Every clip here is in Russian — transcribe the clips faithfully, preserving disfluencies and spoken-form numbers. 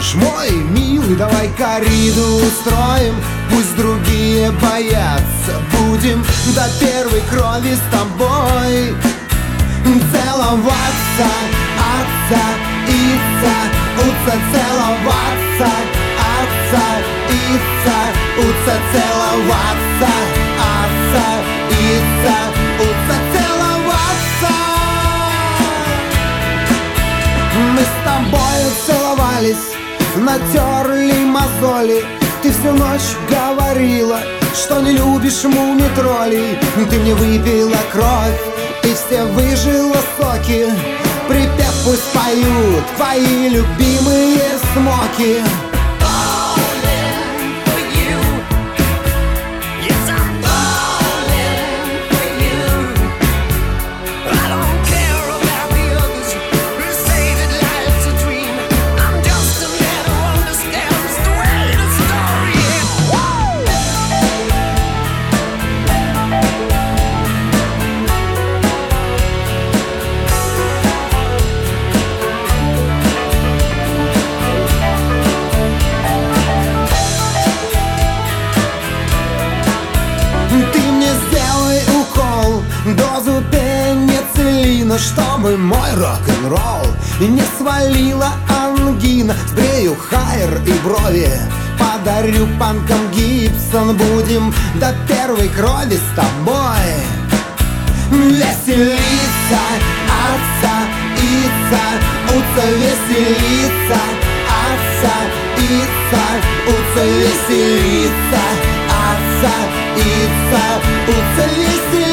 хочешь, мой милый, давай корриду устроим. Пусть другие боятся, будем до первой крови с тобой целоваться, отца, ица, уца, целоваться, отца, ица, уца, целоваться, отца, ица, уца, целоваться. Мы с тобою целовались, натерли мозоли. Ты всю ночь говорила, что не любишь мумий-троллей. Ты мне выпила кровь и все выжила соки. Припев пусть поют твои любимые смоки. Дозу пенициллина, чтобы мой рок-н-ролл не свалила ангина. Сбрею хайр и брови, подарю панкам Гибсон. Будем до первой крови с тобой веселиться, отца, ица, уца, веселиться, отца, ица, уца, веселиться, отца, ица, уца, веселиться.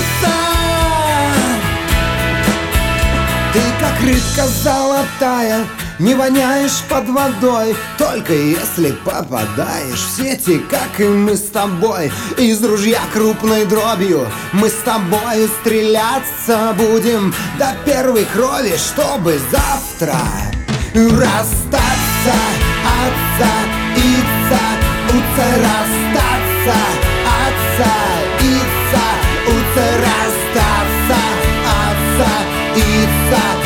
Ты как рыбка золотая, не воняешь под водой, только если попадаешь в сети, как и мы с тобой. Из ружья крупной дробью мы с тобой стреляться будем до первой крови, чтобы завтра расстаться, отца, ица, уца, расстаться, отца, ица, уца, расстаться, отца, ица.